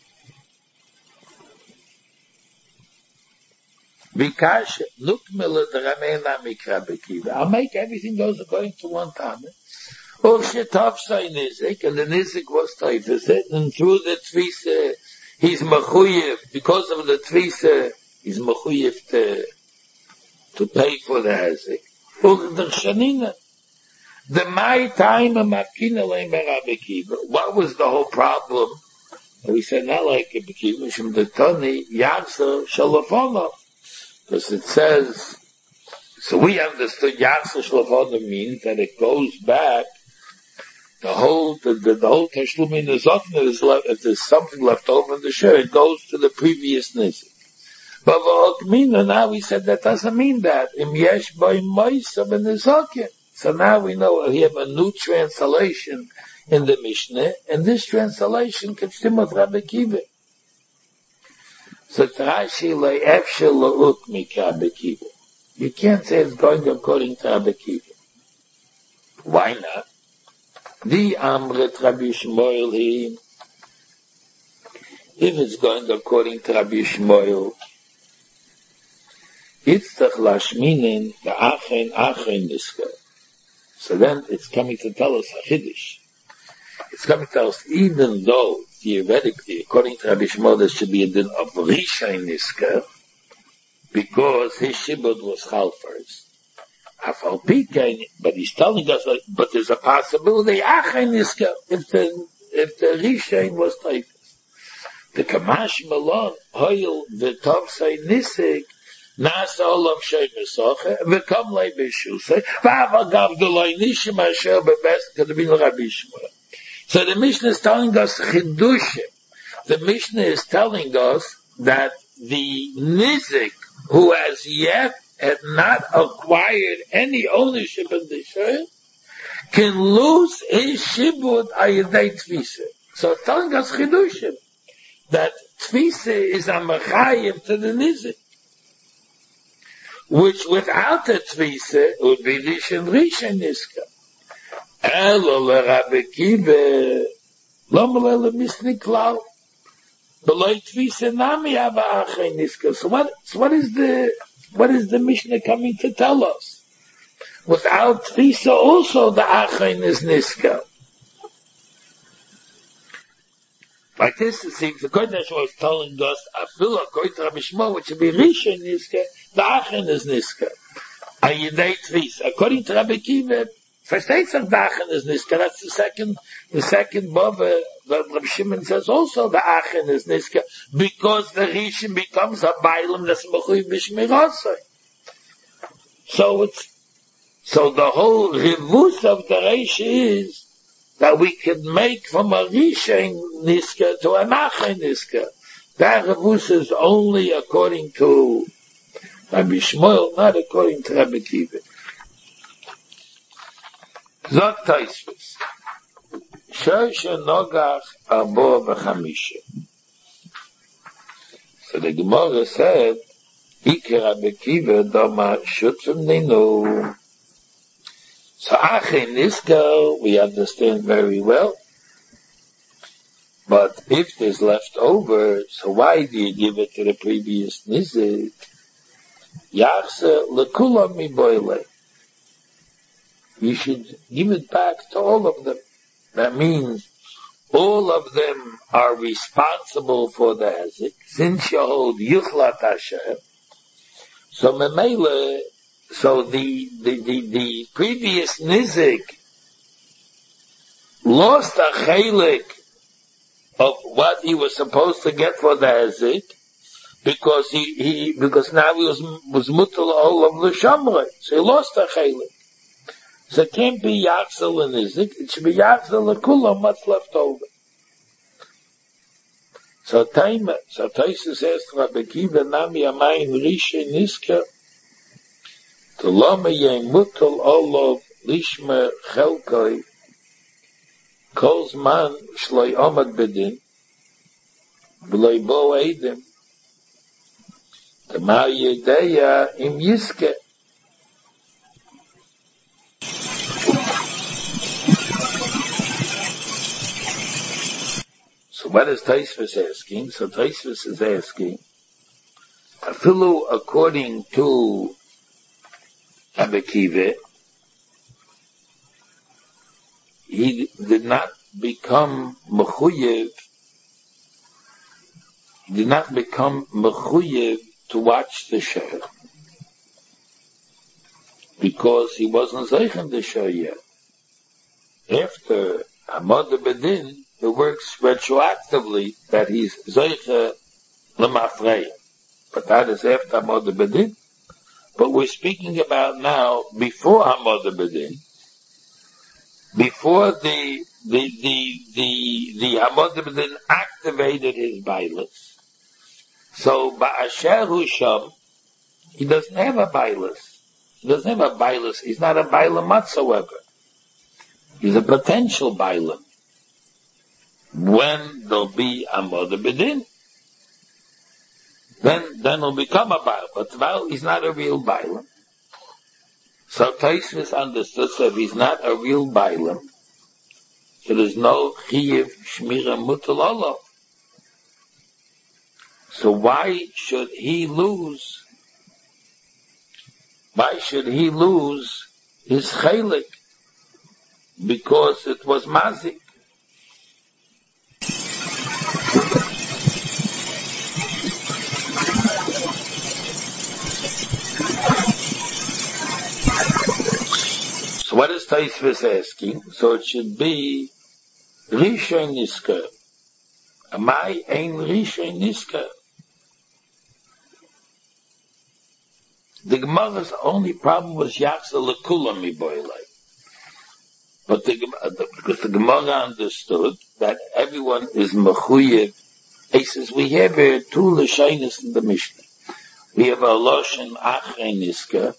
Vikasha, Nukmila the Ramena Mikra Kiva. I'll make everything goes according to one time. Or Shetafsai Nizik, and the Nizik was Taifazet, and through the Tvisa, he's Mechuyev, because of the Tvisa, he's Mechuyev to pay for the Hazik. Or the Shanina. The Mai time of Makina Leim Rabbi Kiva. What was the whole problem? And we said not like Rabbi Kiva, from the Tani, Yatsa Shalafonov. Because it says, so we understood Yatsa Shalafonov means that it goes back. The whole Tashlum in the Zotna is left, if there's something left over in the share, it goes to the previous Nizik. But now we said that doesn't mean that. Im yesh by Moisav in the Zokin. So now we know we have a new translation in the Mishnah, and this translation can stem with Rabbi Kiva. So Rashi le'efshel la'ukmi Rabbi Kiva. You can't say it's going according to Rabbi Kiva. Why not? The Amrit Rabbi Shmuel he, if it's going according to Rabbi Shmuel, it's the Lashminin, the Achen Niska. So then it's coming to tell us a Chiddush. It's coming to tell us, even though theoretically, according to Rabbi Shmuel, there should be a din of Rishai Niska, because his Shibud was Chalfars. But he's telling us, but there's a possibility, if the Rishain was Taifas. The Kamash Malon, Hoyel, the Tovsai Nisik, Nasa Olam Shay Mesocha, V'kom Lei B'Shusay, V'ava Gavdolai Nishim Asher B'Best Kadabin Rabbi Shmuel. So the Mishnah is telling us Chidushim. The Mishnah is telling us that the Nizik, who has yet had not acquired any ownership in the share, can lose his shibud ayidei tfisa. So it's telling us chidushim that tfisa is a mechayim to the nizik, which without the tfisa would be rishon niska. Elo leRabbi Kiva lo melele misni klal b'loi tfisa nami hava achay niska. So what is the Mishnah coming to tell us? Without Tfisa also the Achain is Niska. Like this it seems the Kodesh was telling us Afila Koit Rabbi Shmuel, which would be Rishon Niska, the Achain is Niska. Ayidei Tfisa. According to Rabbi Kiva, versteht sich the Achain is Niska. That's the second Bava that Rabbi Shimon says also the Achen is Niska, because the Rishon becomes a Bailam that's Mechuyev B'Shmirasai. So the whole Rivus of the Reish is that we can make from a Rishon Niska to an Achen Niska. That Rivus is only according to Rabbi Shmuel, not according to Rabbi Kiva. Zot Taisvus. Shosha Nogach Arbo V'Chamisha. So the Gemara said, Iker Rabbi Kiva Doma Shutzim Ninu. So Achin Niska, we understand very well. But if there's left over, so why do you give it to the previous Nizik? Yachse Lekula Mi Boile. You should give it back to all of them. That means all of them are responsible for the Hezek. Since you hold Yuchlat Hashem, so Memele, so the previous Nizik lost a chelik of what he was supposed to get for the Hezek, because because now he was mutal all of the Shamrei. So he lost a chelik. So it can't be Yachzel and Nizik, it should be Yachzel and Kulam, what's left over. So Taisa says to Rabbi Kiva, Nami Amayim Rishe Niska, to Lama Yem Mutal Olov Lishma Chelkoi, Kolz Man Shloi Omad Bedin, B'loi Bo Eidim, Tama Yedeya Im Yiske. So what is Taisvus asking? So Taisvus is asking, Afilu according to Rabbi Kiva, he did not become mechuyev. He did not become mechuyev to watch the show because he wasn't zeichen the show yet. After Hamad Bedin, it works retroactively that he's zeiche lemafrei, but that is after Hamad Bedin. But we're speaking about now before Hamad Bedin. Before the Hamad Bedin activated his bailus. So Ba'asher Husham, he doesn't have a bailus. He doesn't have a bailus. He's not a bailam whatsoever. He's a potential bailam. When there'll be Hamad Bedin, then he'll become a bailam. But now he's not a real bailam. So Taisvis understood, so if he's not a real bailam, so there's no chiyuv shmira mutal olav. So why should he lose? Why should he lose his chelik? Because it was mazik. So what is Taisvis asking? So it should be Rishon Niska. Amai ein Rishon Niska. The Gemara's only problem was Yachzel Lekulam Miboilei. But because the Gemara understood that everyone is mechuyev. He says we have two lashonos in the Mishnah. We have a lashon Achrei Niska,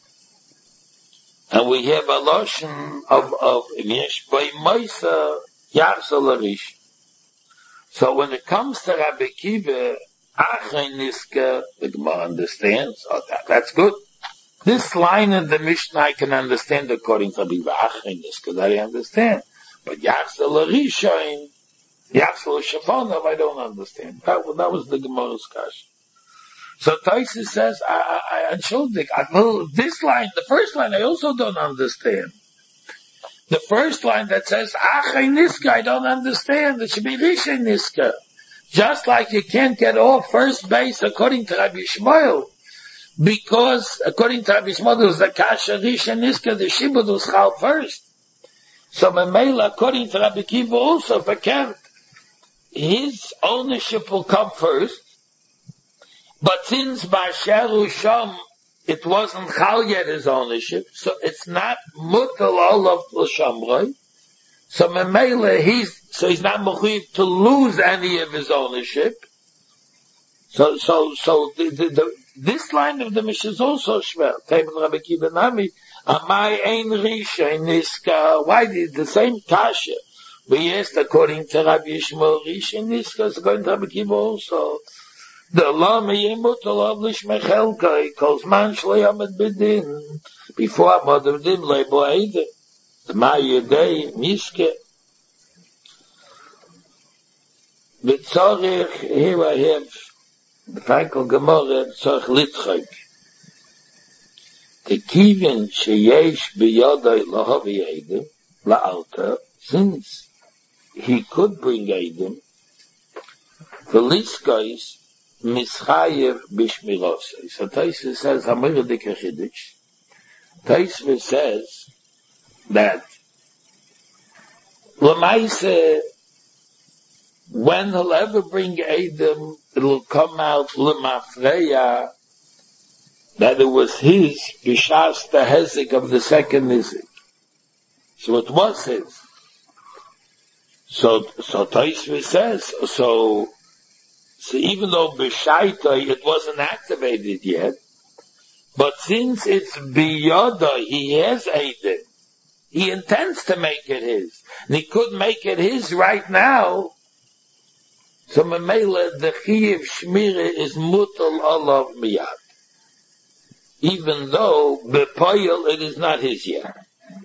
and we have a lashon of Yesh Bei Moisa Yachzel Arish. So when it comes to Rabbi Kiva, Achrei Niska, the Gemara understands. Oh, that's good. This line in the Mishnah I can understand according to Rabbi Achrei Niska, that I understand. But Yachzel Arishain, Yachzel Shafonov, I don't understand. That was the Gemara's kasha. So Taisa says, I showed this line, the first line, I also don't understand. The first line that says, Achrei Niska, I don't understand. It should be Rishon Niska. Just like you can't get off first base according to Rabbi Shmuel. Because according to Rabbi Shmuel, it was the Kasha Rishon Niska, the Shibud was Chal first. So Memela, according to Rabbi Kiva also, verkehrt, his ownership will come first. But since Ba'asher Husham, it wasn't Chal yet his ownership, so it's not Mutal Olav L'Shamroi. So Memela, he's not mechuyev to lose any of his ownership. So this line of the Mishnah is also shver. Teiben Rabbi Kiva Nami, Amai ein Rishon Niska. Why did the same kasha? We asked according to Rabbi Yishmael Rishon Niska, so according to Rabbi Kiva also. The Lama Yemut Olav Lishmechelkai calls man Shloi Amad Bedin before Hamad Bedin Leibo Eideh. The Ma'yedei Miske. The Tzorich, here I have the Frankel Gemara, Tzorich Litchak. The Kivin Sheyesh B'yodai Lahavi Eidim, La'alta, since he could bring Eidim, the Liskais Mischayev Bishmirosai. So Taisva says, Hamira Dikachidish. Taisva says that Lamaise, when he'll ever bring Eidim, it'll come out Lemafreya that it was his Bishas the Hezek of the second Nizik. So it was his. So Taisva says, so even though B'Shaita it wasn't activated yet, but since it's Biyoda, he has Eidim. He intends to make it his. And he could make it his right now. So Memela, the Chiyev Shmira is Mutal Olav Miyad. Even though B'Poyel it is not his yet.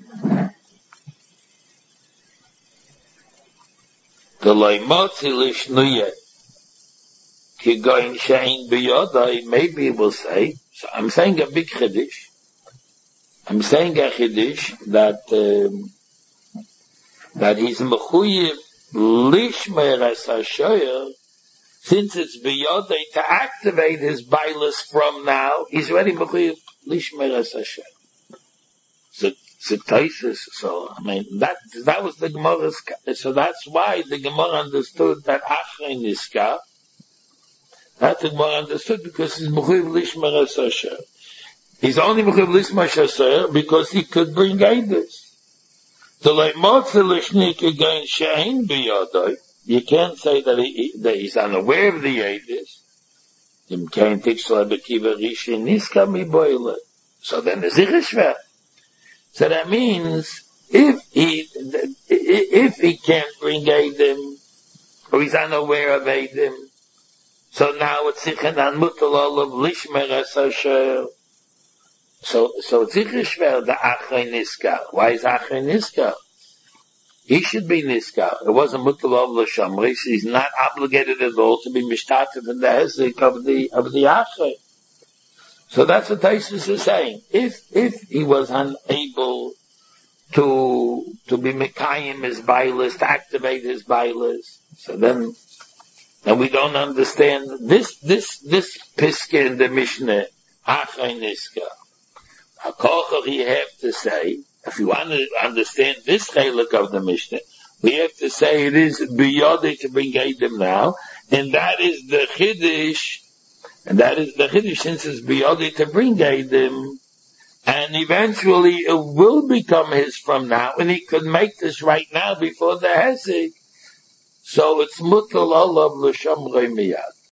The Laimotzi Lishnuye Kigoin Shein B'Yodai, maybe it will say, so I'm saying a big Chiddush. I'm saying a Chiddush that he's Mechuyev Lishmer as Hashoyer, since it's B'Yodai to activate his Bailas from now, he's already Mechuyev Lishmer as Hashoyer. So Taisus, so I mean that was the Gemara's, so that's why the Gemara understood that Achrei Niska. That the Gemara understood because he's Mechuyev Lishmer as Hashoyer. He's only Mechuyev Lishmer as Hashoyer because he could bring Eidos. The Leimotze Lishnik again Shein B'Yodai. You can't say that he's unaware of the Eidos. You can't take Shlabekiva Rishi Niska Miboile. So then the Zicheshver. So that means if he can't bring Eidim, or he's unaware of Eidim, so now it's Zichenan Mutalol of Lishmer as Hashoyer. So Zicheshver the Achrei Niska. Why is Achrei Niska? He should be Niska. It wasn't Mutalol L'Shamri, so he's not obligated at all to be Mishtatev in the Hezek of the Achrei. So that's what Taisus is saying. If he was unable to be Mekayim his Bailas, to activate his Bailas, so then we don't understand this Piska in the Mishnah, Achrei Niska. HaKochach, you have to say, if you want to understand this chilek of the Mishnah, we have to say it is B'Yodai to bring Eidim now, and that is the Chiddush. And that is the Chiddush, since it's B'Yodai to bring Eidim, and eventually it will become his from now, and he could make this right now before the Hezek. So it's Mutal Olav L'Shamrei Miyad.